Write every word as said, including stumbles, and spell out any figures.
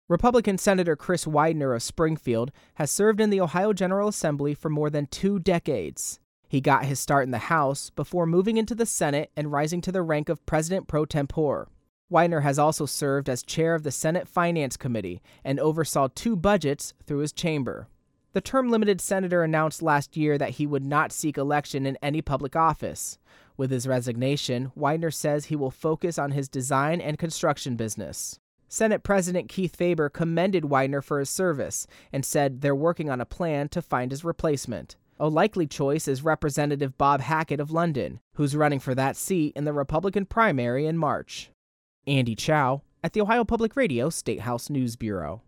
Republican Senator Chris Widener of Springfield has served in the Ohio General Assembly for more than two decades. He got his start in the House before moving into the Senate and rising to the rank of President pro tempore. Widener has also served as chair of the Senate Finance Committee and oversaw two budgets through his chamber. The term-limited senator announced last year that he would not seek election in any public office. With his resignation, Widener says he will focus on his design and construction business. Senate President Keith Faber commended Widener for his service and said they're working on a plan to find his replacement. A likely choice is Representative Bob Hackett of London, who's running for that seat in the Republican primary in March. Andy Chow at the Ohio Public Radio State House News Bureau.